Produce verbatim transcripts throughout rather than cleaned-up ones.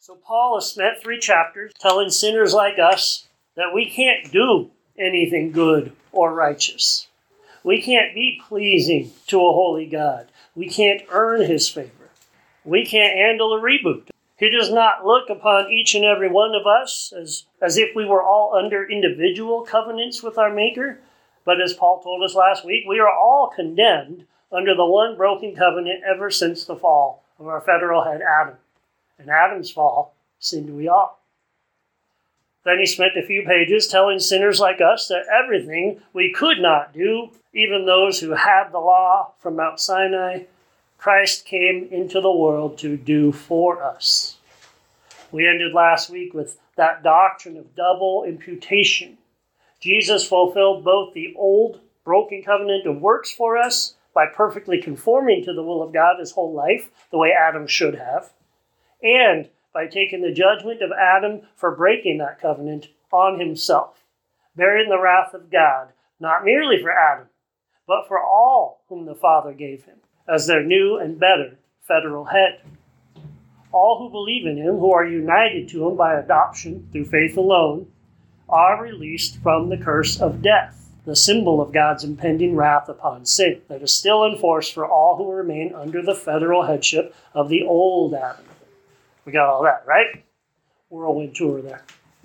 So Paul has spent three chapters telling sinners like us that we can't do anything good or righteous. We can't be pleasing to a holy God. We can't earn his favor. We can't handle a reboot. He does not look upon each and every one of us as, as if we were all under individual covenants with our Maker. But as Paul told us last week, we are all condemned under the one broken covenant ever since the fall of our federal head Adam. In Adam's fall, sinned we all. Then he spent a few pages telling sinners like us that everything we could not do, even those who had the law from Mount Sinai, Christ came into the world to do for us. We ended last week with that doctrine of double imputation. Jesus fulfilled both the old broken covenant of works for us by perfectly conforming to the will of God his whole life, the way Adam should have, and by taking the judgment of Adam for breaking that covenant on himself, bearing the wrath of God, not merely for Adam, but for all whom the Father gave him, as their new and better federal head. All who believe in him, who are united to him by adoption through faith alone, are released from the curse of death, the symbol of God's impending wrath upon sin that is still in force for all who remain under the federal headship of the old Adam. We got all that, right? Whirlwind tour there.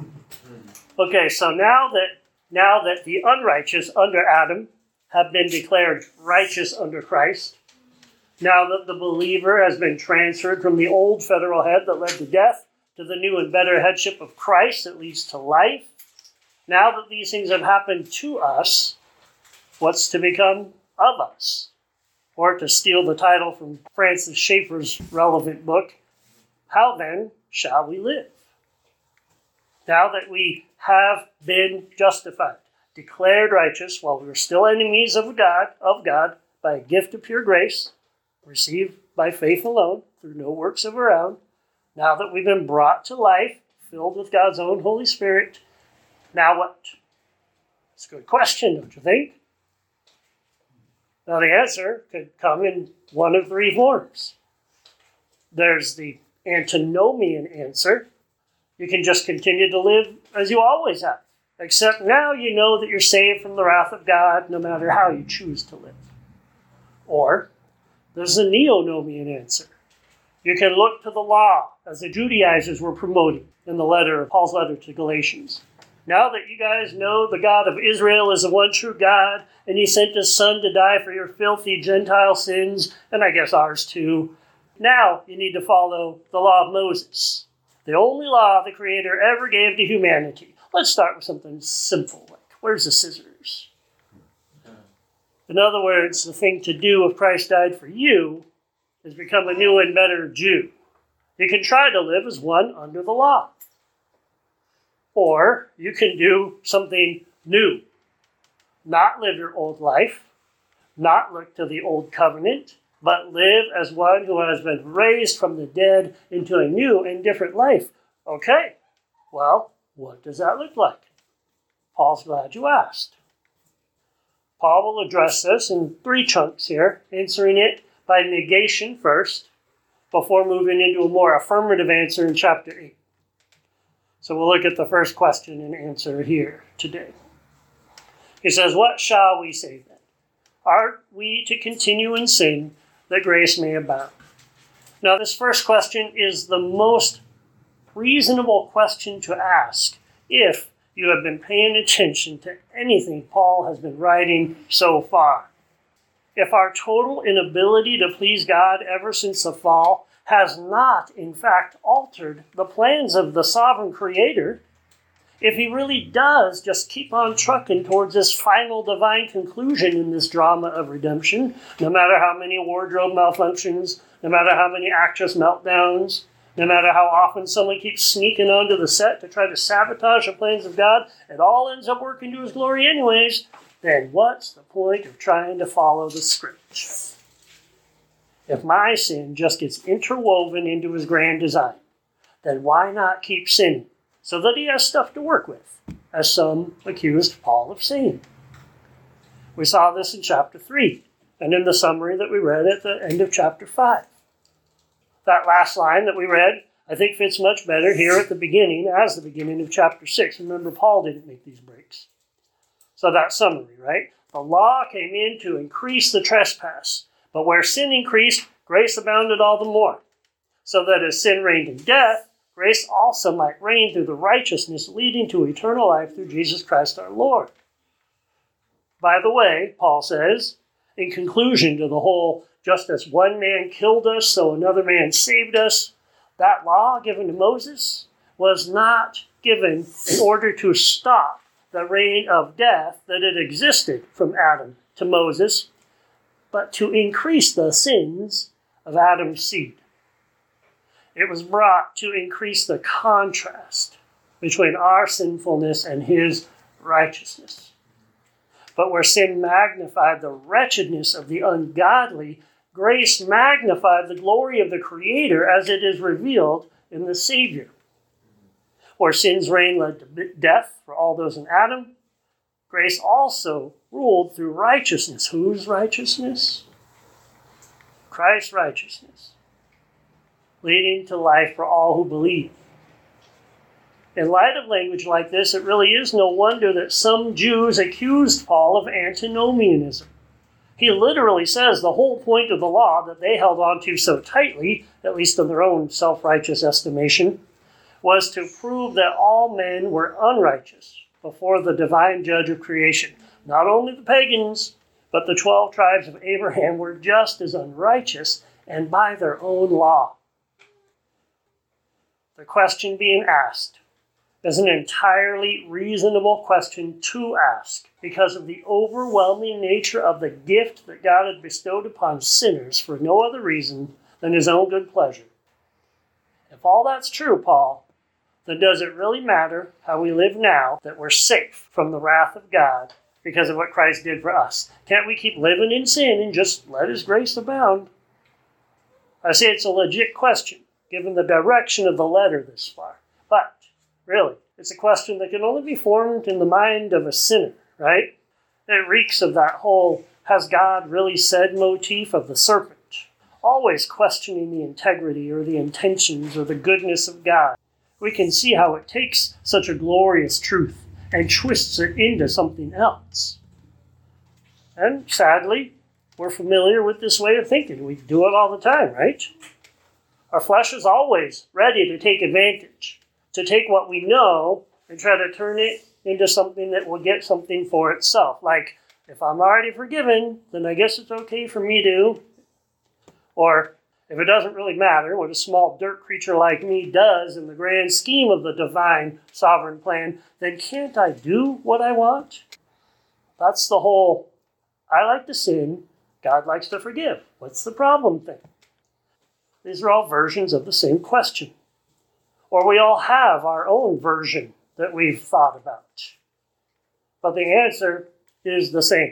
Okay, so now that now that the unrighteous under Adam have been declared righteous under Christ, now that the believer has been transferred from the old federal head that led to death to the new and better headship of Christ that leads to life, now that these things have happened to us, what's to become of us? Or to steal the title from Francis Schaeffer's relevant book, how then shall we live? Now that we have been justified, declared righteous while we were still enemies of God, of God by a gift of pure grace, received by faith alone, through no works of our own, now that we've been brought to life, filled with God's own Holy Spirit, now what? It's a good question, don't you think? Now the answer could come in one of three forms. There's the antinomian answer. You can just continue to live as you always have, except now you know that you're saved from the wrath of God no matter how you choose to live. Or there's the neonomian answer. You can look to the law, as the Judaizers were promoting in the letter, Paul's letter to Galatians. Now that you guys know the God of Israel is the one true God, and he sent his son to die for your filthy Gentile sins, and I guess ours too, now you need to follow the law of Moses, the only law the Creator ever gave to humanity. Let's start with something simple, like where's the scissors? In other words, the thing to do if Christ died for you is become a new and better Jew. You can try to live as one under the law. Or you can do something new. Not live your old life, not look to the old covenant, but live as one who has been raised from the dead into a new and different life. Okay, well, what does that look like? Paul's glad you asked. Paul will address this in three chunks here, answering it by negation first, before moving into a more affirmative answer in chapter eight. So we'll look at the first question and answer here today. He says, what shall we say then? Are we to continue in sin that grace may abound? Now, this first question is the most reasonable question to ask if you have been paying attention to anything Paul has been writing so far. If our total inability to please God ever since the fall has not, in fact, altered the plans of the sovereign Creator, if he really does just keep on trucking towards this final divine conclusion in this drama of redemption, no matter how many wardrobe malfunctions, no matter how many actress meltdowns, no matter how often someone keeps sneaking onto the set to try to sabotage the plans of God, it all ends up working to his glory anyways, then what's the point of trying to follow the script? If my sin just gets interwoven into his grand design, then why not keep sinning so that he has stuff to work with, as some accused Paul of saying? We saw this in chapter three, and in the summary that we read at the end of chapter five. That last line that we read I think fits much better here at the beginning as the beginning of chapter six. Remember, Paul didn't make these breaks. So that summary, right? The law came in to increase the trespass, but where sin increased, grace abounded all the more. So that as sin reigned in death, grace also might reign through the righteousness leading to eternal life through Jesus Christ our Lord. By the way, Paul says, in conclusion to the whole, just as one man killed us, so another man saved us, that law given to Moses was not given in order to stop the reign of death that had existed from Adam to Moses, but to increase the sins of Adam's seed. It was brought to increase the contrast between our sinfulness and his righteousness. But where sin magnified the wretchedness of the ungodly, grace magnified the glory of the Creator as it is revealed in the Savior. Where sin's reign led to death for all those in Adam, grace also ruled through righteousness. Whose righteousness? Christ's righteousness, leading to life for all who believe. In light of language like this, it really is no wonder that some Jews accused Paul of antinomianism. He literally says the whole point of the law that they held on to so tightly, at least in their own self-righteous estimation, was to prove that all men were unrighteous before the divine judge of creation. Not only the pagans, but the twelve tribes of Abraham were just as unrighteous and by their own law. The question being asked is an entirely reasonable question to ask because of the overwhelming nature of the gift that God had bestowed upon sinners for no other reason than his own good pleasure. If all that's true, Paul, then does it really matter how we live now that we're safe from the wrath of God because of what Christ did for us? Can't we keep living in sin and just let his grace abound? I say it's a legit question, given the direction of the letter this far. But, really, it's a question that can only be formed in the mind of a sinner, right? It reeks of that whole, has God really said motif of the serpent, always questioning the integrity or the intentions or the goodness of God. We can see how it takes such a glorious truth and twists it into something else. And sadly, we're familiar with this way of thinking. We do it all the time, right? Our flesh is always ready to take advantage, to take what we know and try to turn it into something that will get something for itself. Like, if I'm already forgiven, then I guess it's okay for me to. Or, if it doesn't really matter what a small dirt creature like me does in the grand scheme of the divine sovereign plan, then can't I do what I want? That's the whole, I like to sin, God likes to forgive. What's the problem thing? These are all versions of the same question. Or we all have our own version that we've thought about. But the answer is the same.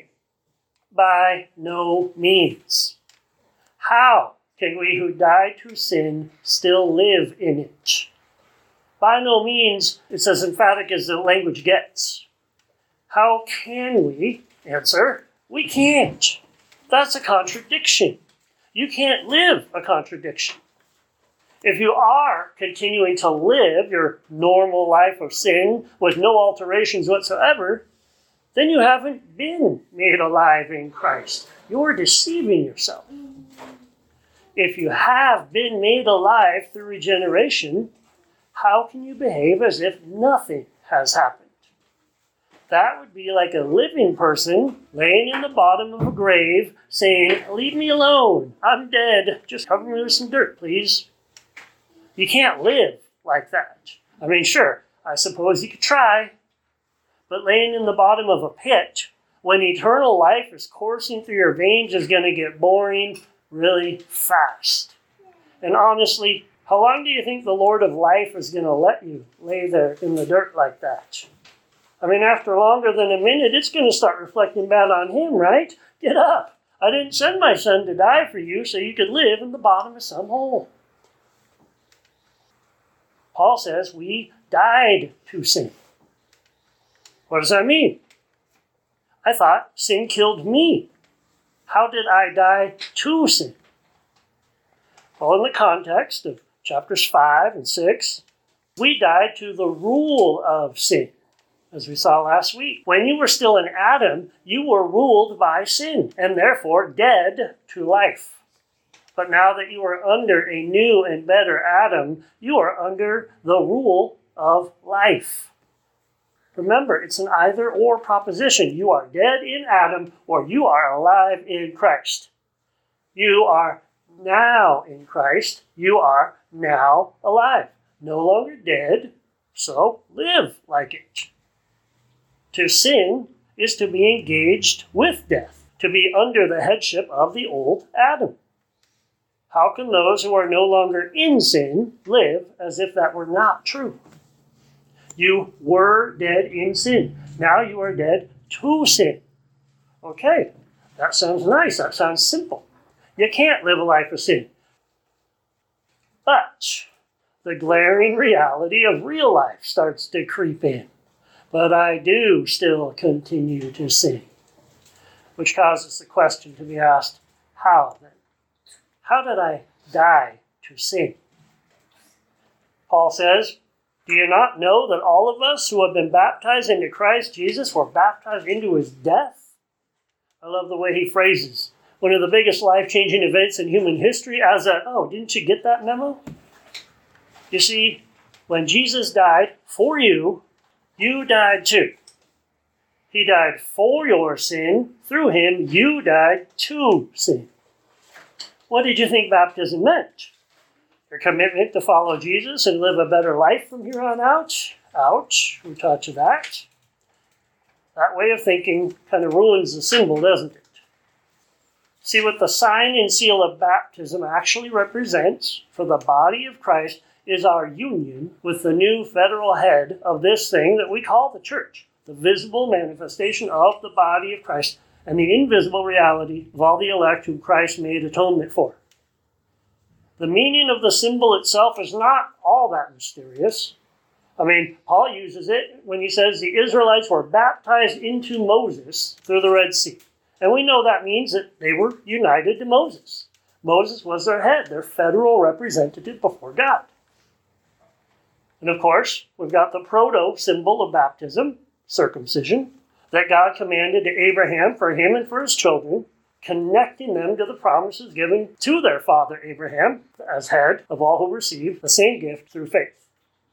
By no means. How can we who died to sin still live in it? By no means, it's as emphatic as the language gets. How can we? Answer, we can't. That's a contradiction. You can't live a contradiction. If you are continuing to live your normal life of sin with no alterations whatsoever, then you haven't been made alive in Christ. You're deceiving yourself. If you have been made alive through regeneration, how can you behave as if nothing has happened? That would be like a living person laying in the bottom of a grave saying, leave me alone, I'm dead, just cover me with some dirt, please. You can't live like that. I mean, sure, I suppose you could try, but laying in the bottom of a pit when eternal life is coursing through your veins is going to get boring really fast. And honestly, how long do you think the Lord of life is going to let you lay there in the dirt like that? I mean, after longer than a minute, it's going to start reflecting bad on him, right? Get up. I didn't send my son to die for you so you could live in the bottom of some hole. Paul says we died to sin. What does that mean? I thought sin killed me. How did I die to sin? Well, in the context of chapters five and six, we died to the rule of sin, as we saw last week. When you were still in Adam, you were ruled by sin, and therefore dead to life. But now that you are under a new and better Adam, you are under the rule of life. Remember, it's an either-or proposition. You are dead in Adam, or you are alive in Christ. You are now in Christ. You are now alive. No longer dead, so live like it. To sin is to be engaged with death, to be under the headship of the old Adam. How can those who are no longer in sin live as if that were not true? You were dead in sin. Now you are dead to sin. Okay, that sounds nice. That sounds simple. You can't live a life of sin. But the glaring reality of real life starts to creep in. But I do still continue to sin. Which causes the question to be asked, how then? How did I die to sin? Paul says, do you not know that all of us who have been baptized into Christ Jesus were baptized into his death? I love the way he phrases one of the biggest life-changing events in human history as a, oh, didn't you get that memo? You see, when Jesus died for you, you died too. He died for your sin. Through him, you died to sin. What did you think baptism meant? Your commitment to follow Jesus and live a better life from here on out? Ouch, who taught you that? That way of thinking kind of ruins the symbol, doesn't it? See, what the sign and seal of baptism actually represents for the body of Christ is our union with the new federal head of this thing that we call the church, the visible manifestation of the body of Christ and the invisible reality of all the elect whom Christ made atonement for. The meaning of the symbol itself is not all that mysterious. I mean, Paul uses it when he says the Israelites were baptized into Moses through the Red Sea. And we know that means that they were united to Moses. Moses was their head, their federal representative before God. And of course, we've got the proto-symbol of baptism, circumcision, that God commanded to Abraham for him and for his children, connecting them to the promises given to their father Abraham as head of all who receive the same gift through faith.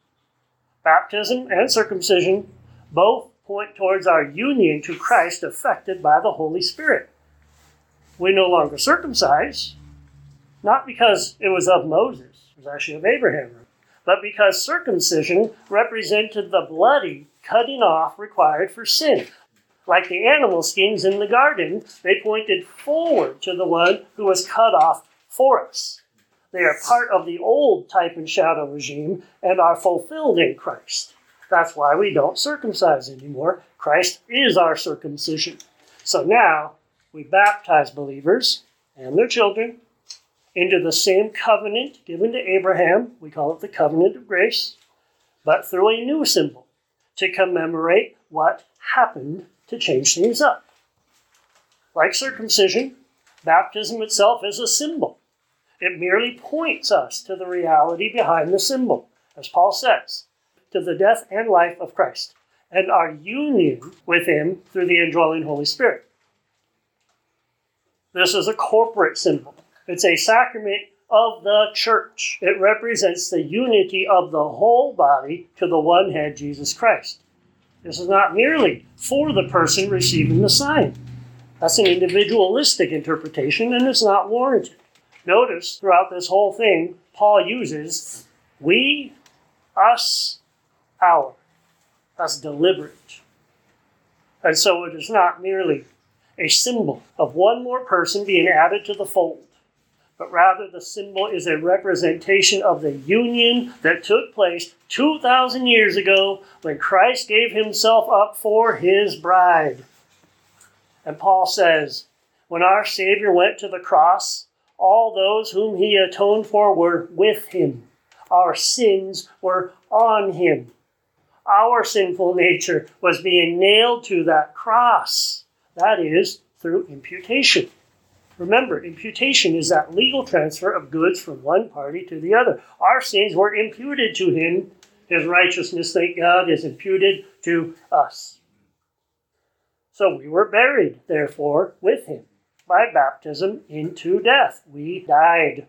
Baptism and circumcision both point towards our union to Christ affected by the Holy Spirit. We no longer circumcise, not because it was of Moses, it was actually of Abraham, but because circumcision represented the bloody cutting off required for sin. Like the animal skins in the garden, they pointed forward to the one who was cut off for us. They are part of the old type and shadow regime and are fulfilled in Christ. That's why we don't circumcise anymore. Christ is our circumcision. So now we baptize believers and their children into the same covenant given to Abraham. We call it the covenant of grace, but through a new symbol to commemorate what happened to change things up. Like circumcision, baptism itself is a symbol. It merely points us to the reality behind the symbol, as Paul says, to the death and life of Christ, and our union with him through the indwelling Holy Spirit. This is a corporate symbol. It's a sacrament of the church. It represents the unity of the whole body to the one head, Jesus Christ. This is not merely for the person receiving the sign. That's an individualistic interpretation, and it's not warranted. Notice throughout this whole thing, Paul uses we, us, our. That's deliberate. And so it is not merely a symbol of one more person being added to the fold, but rather the symbol is a representation of the union that took place two thousand years ago when Christ gave himself up for his bride. And Paul says, when our Savior went to the cross, all those whom he atoned for were with him. Our sins were on him. Our sinful nature was being nailed to that cross. That is, through imputation. Remember, imputation is that legal transfer of goods from one party to the other. Our sins were imputed to him. His righteousness, thank God, is imputed to us. So we were buried, therefore, with him by baptism into death. We died.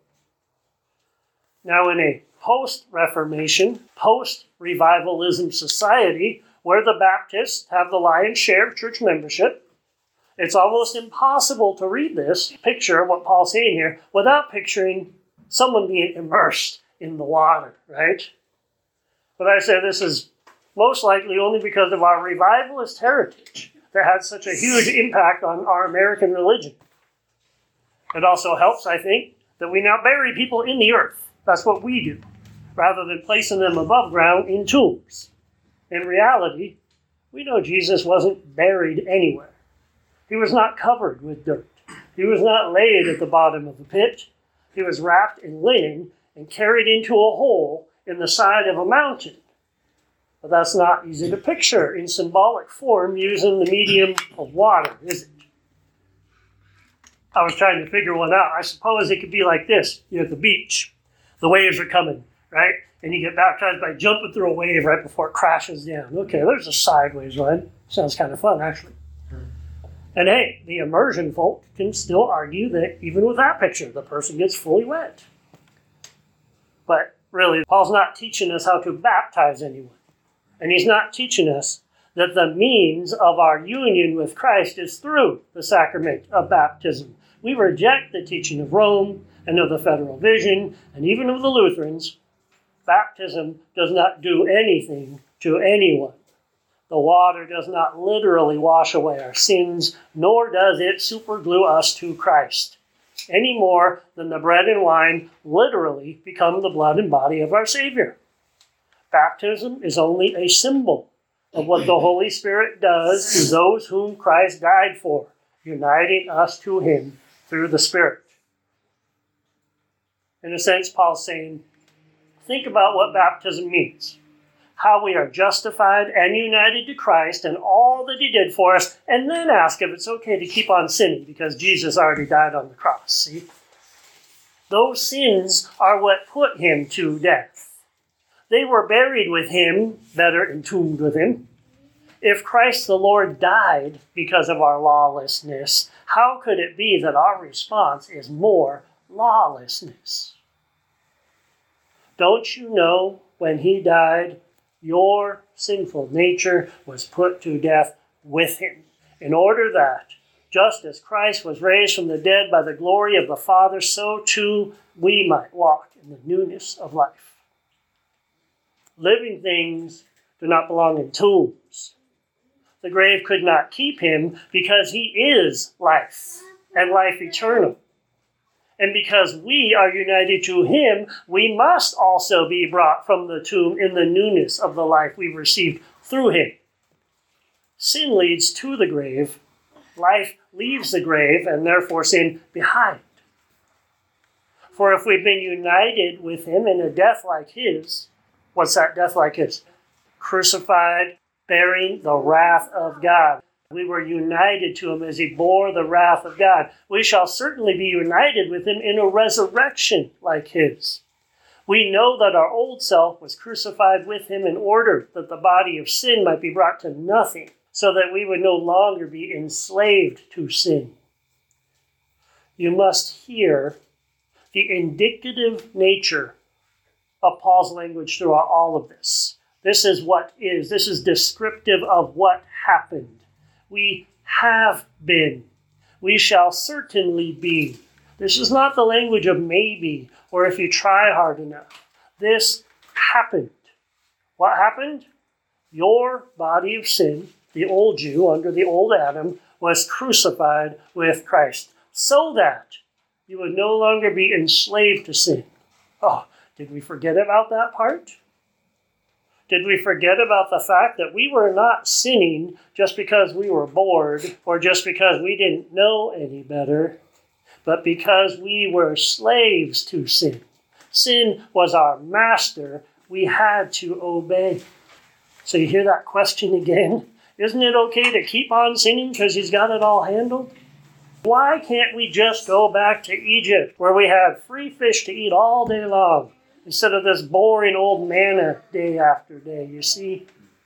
Now, in a post-Reformation, post-revivalism society, where the Baptists have the lion's share of church membership, it's almost impossible to read this picture of what Paul's saying here without picturing someone being immersed in the water, right? But I say this is most likely only because of our revivalist heritage that had such a huge impact on our American religion. It also helps, I think, that we now bury people in the earth. That's what we do, rather than placing them above ground in tombs. In reality, we know Jesus wasn't buried anywhere. He was not covered with dirt. He was not laid at the bottom of the pit. He was wrapped in linen and carried into a hole in the side of a mountain. But that's not easy to picture in symbolic form using the medium of water, is it? I was trying to figure one out. I suppose it could be like this. You're at the beach. The waves are coming, right? And you get baptized by jumping through a wave right before it crashes down. Okay, there's a sideways one. Sounds kind of fun, actually. And hey, the immersion folk can still argue that even with that picture, the person gets fully wet. But really, Paul's not teaching us how to baptize anyone. And he's not teaching us that the means of our union with Christ is through the sacrament of baptism. We reject the teaching of Rome and of the Federal Vision and even of the Lutherans. Baptism does not do anything to anyone. The water does not literally wash away our sins, nor does it superglue us to Christ, any more than the bread and wine literally become the blood and body of our Savior. Baptism is only a symbol of what the Holy Spirit does to those whom Christ died for, uniting us to him through the Spirit. In a sense, Paul's saying, think about what baptism means. How we are justified and united to Christ and all that he did for us, and then ask if it's okay to keep on sinning because Jesus already died on the cross. See? Those sins are what put him to death. They were buried with him, better entombed with him. If Christ the Lord died because of our lawlessness, how could it be that our response is more lawlessness? Don't you know when he died, your sinful nature was put to death with him, in order that, just as Christ was raised from the dead by the glory of the Father, so too we might walk in the newness of life. Living things do not belong in tombs. The grave could not keep him because he is life and life eternal. And because we are united to him, we must also be brought from the tomb in the newness of the life we've received through him. Sin leads to the grave. Life leaves the grave, and therefore sin behind. For if we've been united with him in a death like his, what's that death like his? Crucified, bearing the wrath of God. We were united to him as he bore the wrath of God. We shall certainly be united with him in a resurrection like his. We know that our old self was crucified with him in order that the body of sin might be brought to nothing, so that we would no longer be enslaved to sin. You must hear the indicative nature of Paul's language throughout all of this. This is what is. This is descriptive of what happened. We have been. We shall certainly be. This is not the language of maybe or if you try hard enough. This happened. What happened? Your body of sin, the old you under the old Adam, was crucified with Christ so that you would no longer be enslaved to sin. Oh, did we forget about that part? Did we forget about the fact that we were not sinning just because we were bored or just because we didn't know any better, but because we were slaves to sin? Sin was our master. We had to obey. So you hear that question again? Isn't it okay to keep on sinning because he's got it all handled? Why can't we just go back to Egypt where we had free fish to eat all day long instead of this boring old manna day after day, you see?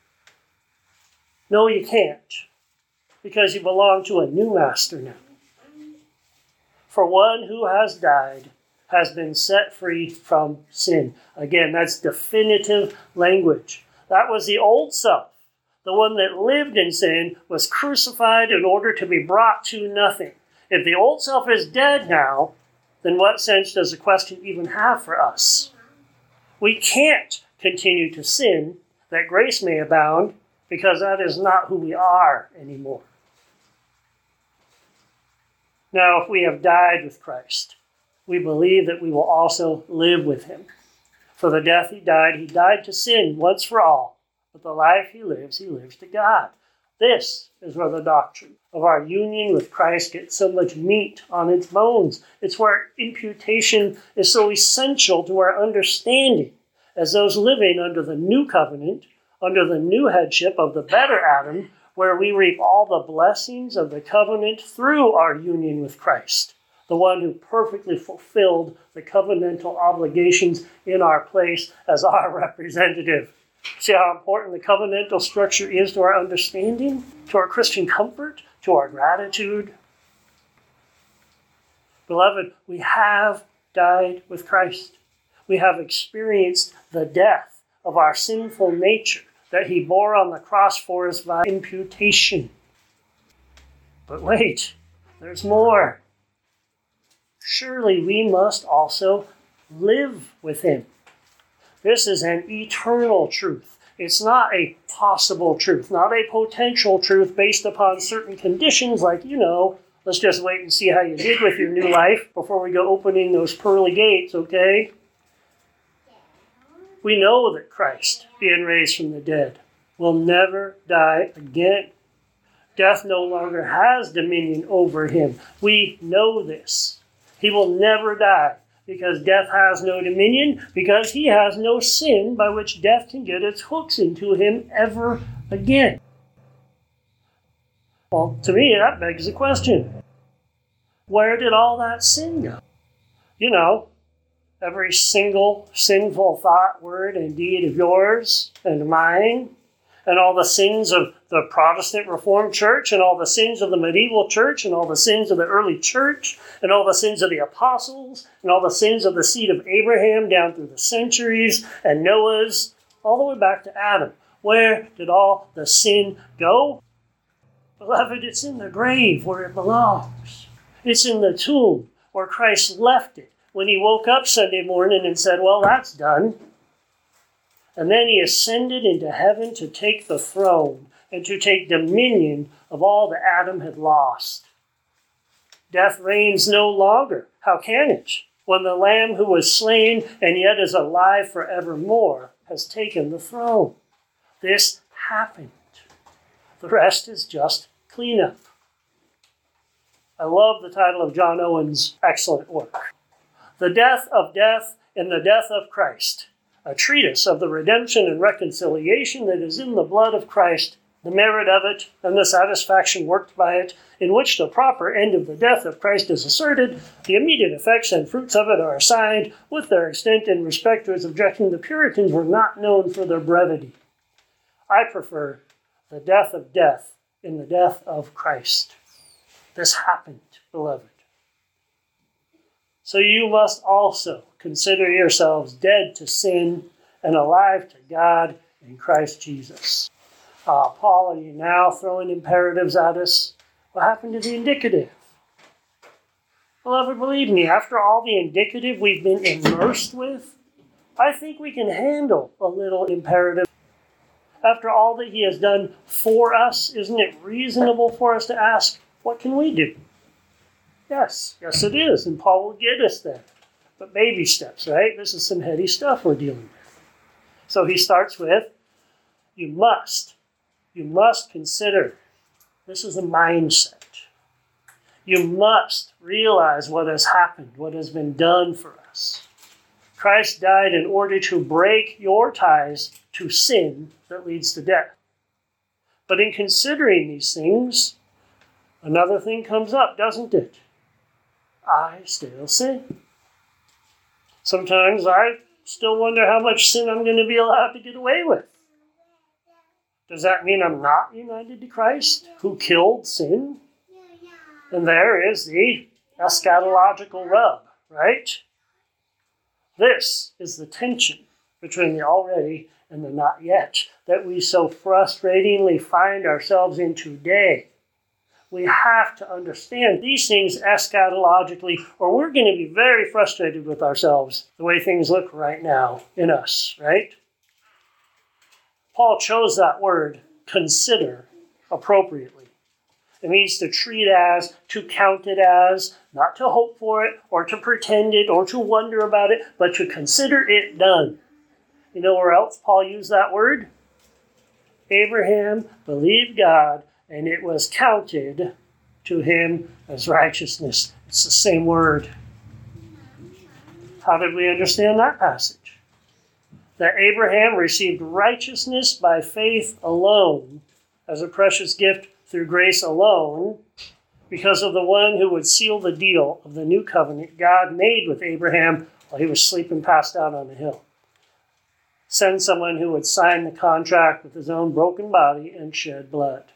No, you can't, because you belong to a new master now. For one who has died has been set free from sin. Again, that's definitive language. That was the old self. The one that lived in sin was crucified in order to be brought to nothing. If the old self is dead now, then what sense does the question even have for us? We can't continue to sin that grace may abound, because that is not who we are anymore. Now, if we have died with Christ, we believe that we will also live with him. For the death he died, he died to sin once for all. But the life he lives, he lives to God. This is where the doctrine of our union with Christ gets so much meat on its bones. It's where imputation is so essential to our understanding as those living under the new covenant, under the new headship of the better Adam, where we reap all the blessings of the covenant through our union with Christ, the one who perfectly fulfilled the covenantal obligations in our place as our representative. See how important the covenantal structure is to our understanding, to our Christian comfort, to our gratitude? Beloved, we have died with Christ. We have experienced the death of our sinful nature that he bore on the cross for us by imputation. But wait, there's more. Surely we must also live with him. This is an eternal truth. It's not a possible truth, not a potential truth based upon certain conditions like, you know, let's just wait and see how you did with your new life before we go opening those pearly gates, okay? We know that Christ, being raised from the dead, will never die again. Death no longer has dominion over him. We know this. He will never die because death has no dominion, because he has no sin by which death can get its hooks into him ever again. Well, to me, that begs the question. Where did all that sin go? You know, every single sinful thought, word, and deed of yours and mine, and all the sins of the Protestant Reformed Church, and all the sins of the medieval church, and all the sins of the early church, and all the sins of the apostles, and all the sins of the seed of Abraham down through the centuries, and Noah's, all the way back to Adam. Where did all the sin go? Beloved, it's in the grave where it belongs. It's in the tomb where Christ left it when he woke up Sunday morning and said, well, that's done. And then he ascended into heaven to take the throne and to take dominion of all that Adam had lost. Death reigns no longer. How can it? When the Lamb who was slain and yet is alive forevermore has taken the throne. This happened. The rest is just cleanup. I love the title of John Owen's excellent work. The Death of Death and the Death of Christ. A treatise of the redemption and reconciliation that is in the blood of Christ, the merit of it, and the satisfaction worked by it, in which the proper end of the death of Christ is asserted, the immediate effects and fruits of it are assigned, with their extent in respect to his objection. The Puritans were not known for their brevity. I prefer the death of death in the death of Christ. This happened, beloved. So you must also consider yourselves dead to sin and alive to God in Christ Jesus. Uh, Paul, are you now throwing imperatives at us? What happened to the indicative? Beloved, believe me, after all the indicative we've been immersed with, I think we can handle a little imperative. After all that he has done for us, isn't it reasonable for us to ask, what can we do? Yes, yes it is, and Paul will get us there. But baby steps, right? This is some heady stuff we're dealing with. So he starts with, you must, you must consider, this is a mindset. You must realize what has happened, what has been done for us. Christ died in order to break your ties to sin that leads to death. But in considering these things, another thing comes up, doesn't it? I still sin. Sometimes I still wonder how much sin I'm going to be allowed to get away with. Does that mean I'm not united to Christ, who killed sin? And there is the eschatological rub, right? This is the tension between the already and the not yet that we so frustratingly find ourselves in today. We have to understand these things eschatologically, or we're going to be very frustrated with ourselves the way things look right now in us, right? Paul chose that word, consider, appropriately. It means to treat as, to count it as, not to hope for it, or to pretend it, or to wonder about it, but to consider it done. You know where else Paul used that word? Abraham believed God, and it was counted to him as righteousness. It's the same word. How did we understand that passage? That Abraham received righteousness by faith alone, as a precious gift through grace alone, because of the one who would seal the deal of the new covenant God made with Abraham while he was sleeping passed out on the hill. Send someone who would sign the contract with his own broken body and shed blood.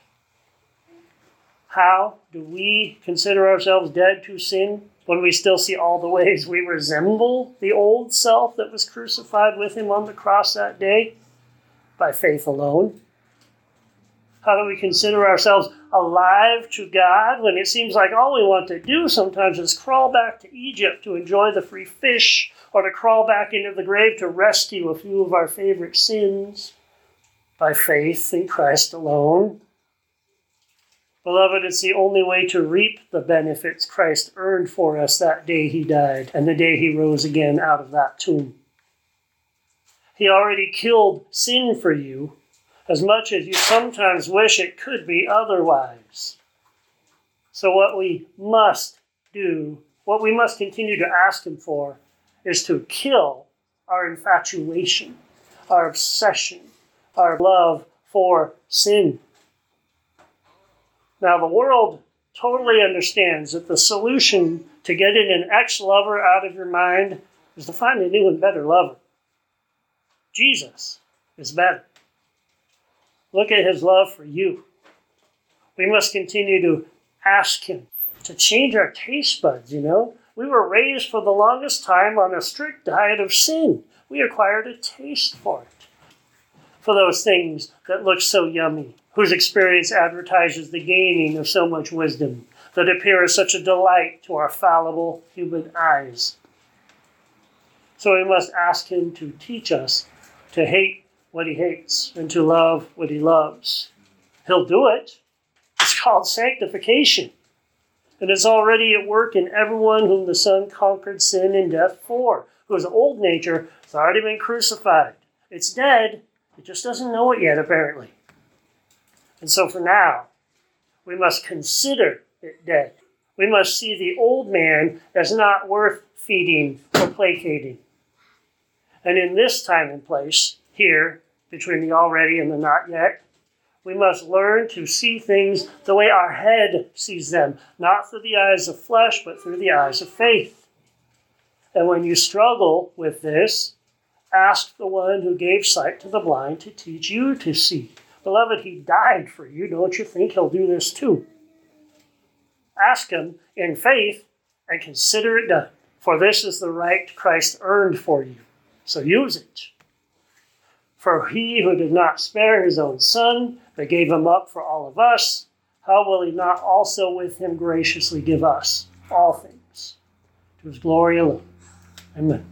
How do we consider ourselves dead to sin when we still see all the ways we resemble the old self that was crucified with him on the cross that day? By faith alone. How do we consider ourselves alive to God when it seems like all we want to do sometimes is crawl back to Egypt to enjoy the free fish, or to crawl back into the grave to rescue a few of our favorite sins? By faith in Christ alone. Beloved, it's the only way to reap the benefits Christ earned for us that day he died and the day he rose again out of that tomb. He already killed sin for you, as much as you sometimes wish it could be otherwise. So what we must do, what we must continue to ask him for, is to kill our infatuation, our obsession, our love for sin. Now, the world totally understands that the solution to getting an ex-lover out of your mind is to find a new and better lover. Jesus is better. Look at his love for you. We must continue to ask him to change our taste buds, you know. We were raised for the longest time on a strict diet of sin. We acquired a taste for it, for those things that look so yummy, whose experience advertises the gaining of so much wisdom, that appear as such a delight to our fallible human eyes. So we must ask him to teach us to hate what he hates and to love what he loves. He'll do it. It's called sanctification. And it's already at work in everyone whom the Son conquered sin and death for, whose old nature has already been crucified. It's dead. It just doesn't know it yet, apparently. And so for now, we must consider it dead. We must see the old man as not worth feeding or placating. And in this time and place, here, between the already and the not yet, we must learn to see things the way our head sees them, not through the eyes of flesh, but through the eyes of faith. And when you struggle with this, ask the one who gave sight to the blind to teach you to see. Beloved, he died for you. Don't you think he'll do this too? Ask him in faith and consider it done. For this is the right Christ earned for you. So use it. For he who did not spare his own son, but gave him up for all of us, how will he not also with him graciously give us all things? To his glory alone. Amen.